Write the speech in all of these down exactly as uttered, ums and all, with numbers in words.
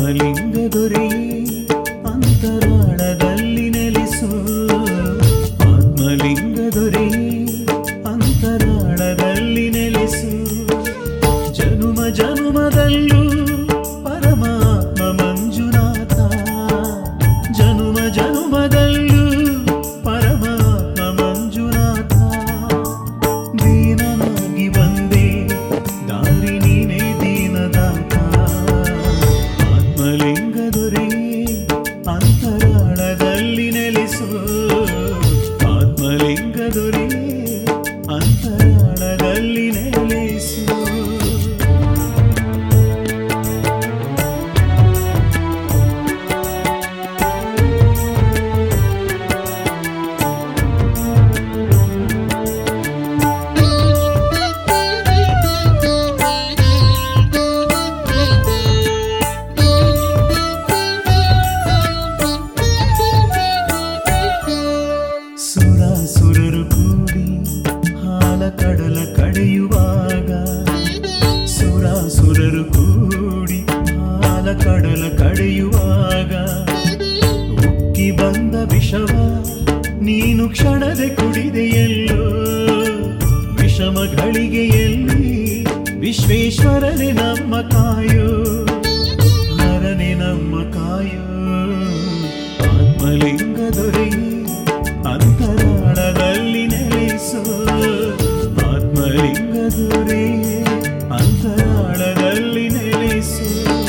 ಆತ್ಮಲಿಂಗ ದೊರೆಯೇ ಅಂತರಾಳದಲ್ಲಿ ನೆಲೆಸು ಆತ್ಮಲಿಂಗ ದೊರೆಯೇ ಅಂತರಾಳದಲ್ಲಿ ನೆಲೆಸು ಜನುಮ ಜನುಮದಲ್ಲೂ ಪರಮಾತ್ಮ ಮಂಜುನಾಥ ಜನುಮ ಜನುಮದಲ್ಲೂ ಪರಮಾತ್ಮ ಮಂಜುನಾಥ ದೀನನಾಗಿ ಬಂದೆ ದಾರಿ ನೀನೇ ದೀನದಾತ ಆತ್ಮಲಿಂಗ ದೊರೆಯೇ ಅಂತರಾಳದಲ್ಲಿ ನೆಲೆಸು ಆತ್ಮಲಿಂಗ ದೊರೆಯೇ ಅಂತರಾಳದಲ್ಲಿ ನೆಲೆಸು ಸುರರು ಕೂಡಿ ಹಾಲ ಕಡಲ ಕಡೆಯುವಾಗ ಸುರಾಸುರರು ಕೂಡಿ ಹಾಲ ಕಡಲ ಕಡೆಯುವಾಗ ಉಕ್ಕಿ ಬಂದ ವಿಷವ ನೀನು ಕ್ಷಣದೆ ಕುಡಿದೆಯಲ್ಲೋ ವಿಷಮ ಘಳಿಗೆಯಲ್ಲಿ ವಿಶ್ವೇಶ್ವರನೇ ನಮ್ಮ ಕಾಯೋ ಹರನೇ ನಮ್ಮ ಕಾಯೋ ಆತ್ಮಲಿಂಗ ದೊರೆಯೇ ಅಂತರಾಳದಲ್ಲಿ ನೆಲೆಸು ಆತ್ಮಲಿಂಗ ದೊರೆಯೇ ಅಂತರಾಳದಲ್ಲಿ ನೆಲೆಸು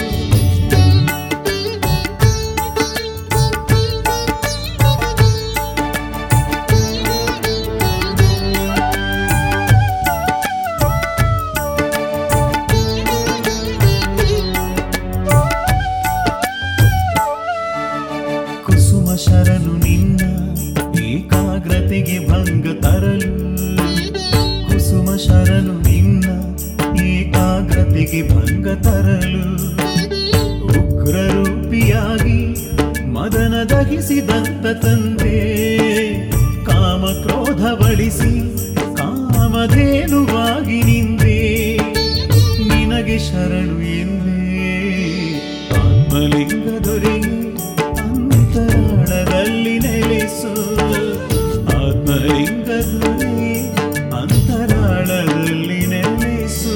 ಕುಸುಮ ಶರಣು ನಿನ್ನ ಏಕಾಗ್ರತೆಗೆ ಭಂಗ ತರಲು ಕುಸುಮ ಶರಣು ನಿನ್ನ ಏಕಾಗ್ರತೆಗೆ ಭಂಗ ತರಲು ಉಗ್ರ ರೂಪಿಯಾಗಿ ಮದನ ದಹಿಸಿದಂತ ತಂದೆ ಕಾಮ ಕ್ರೋಧ ಬಳಿಸಿ ಕಾಮಧೇನುವಾಗಿ ನಿಂದೆ ನಿನಗೆ ಶರಣು ಎಂದೇ ಆತ್ಮಲಿಂಗ ದೊರೆಯೇ ಅಂತರಾಳದಲ್ಲಿ ನೆಲೆಸು ಆತ್ಮಲಿಂಗ ದೊರೆಯೇ ಅಂತರಾಳದಲ್ಲಿ ನೆಲೆಸು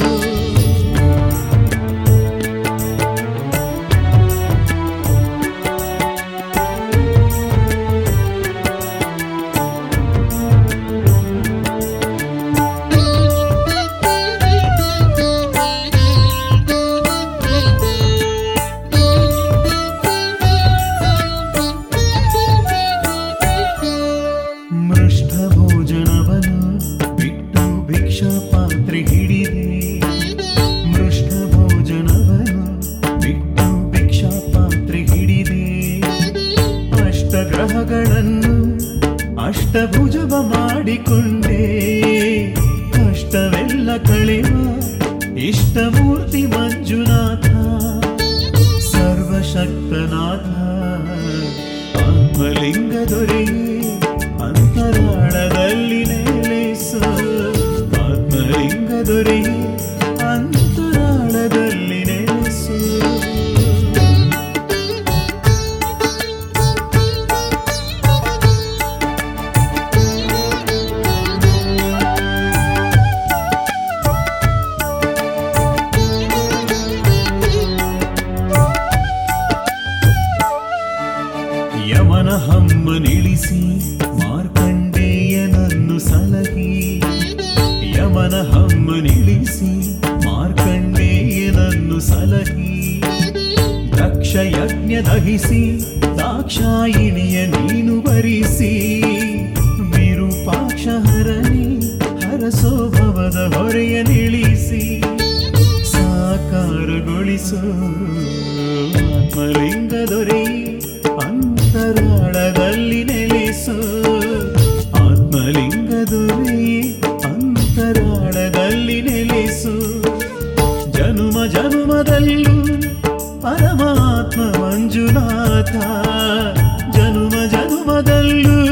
ಮೃಷ್ಟ ಭೋಜನವನ್ನು ಬಿಟ್ಟು ಭಿಕ್ಷಾ ಪಾತ್ರೆ ಹಿಡಿದೆ ಮೃಷ್ಟ ಭೋಜನವನ್ನು ಬಿಟ್ಟು ಭಿಕ್ಷಾ ಪಾತ್ರೆ ಹಿಡಿದೆ ಅಷ್ಟಗ್ರಹಗಳನ್ನು ಅಷ್ಟಭುಜವ ಮಾಡಿಕೊಂಡೆ ಕಷ್ಟವೆಲ್ಲ ಕಳೆವ ಇಷ್ಟಮೂರ್ತಿ ಮಂಜುನಾಥ ಸರ್ವಶಕ್ತನಾಥ ಆತ್ಮಲಿಂಗ ದೊರೆಯೇ ಅಂತರಾಳದಲ್ಲಿ ನೆಲೆಸು ಆತ್ಮಲಿಂಗ ದೊರೆಯೇ ಅಂತರಾಳದಲ್ಲಿ ನೆಲೆಸು ಯಮನ ಹಮ್ಮನಿಳಿಸಿ ಮಾರ್ಕಂಡೇಯನನ್ನು ಸಲಹಿ ಯಮನ ಹಮ್ಮನಿಳಿಸಿ ಮಾರ್ಕಂಡೇಯನನ್ನು ಸಲಹಿ ದಕ್ಷ ಯಜ್ಞ ದಹಿಸಿ ದಾಕ್ಷಾಯಿಣಿಯ ನೀನು ವರಿಸಿ ವಿರೂಪಾಕ್ಷ ಹರನಿ ಹರಸೋ ಭವದ ಹೊರೆಯ ನಿಳಿಸಿ ಸಾಕಾರಗೊಳಿಸೋ ಆತ್ಮಲಿಂಗ ದೊರೆಯೇ ಅಂತರಾಳದಲ್ಲಿ ನೆಲೆಸು ಆತ್ಮಲಿಂಗ ದೊರೆಯೇ ಅಂತರಾಳದಲ್ಲಿ ನೆಲೆಸು ಜನುಮ ಜನುಮದಲ್ಲೂ ಪರಮಾತ್ಮ ಮಂಜುನಾಥ ಜನುಮ ಜನುಮದಲ್ಲೂ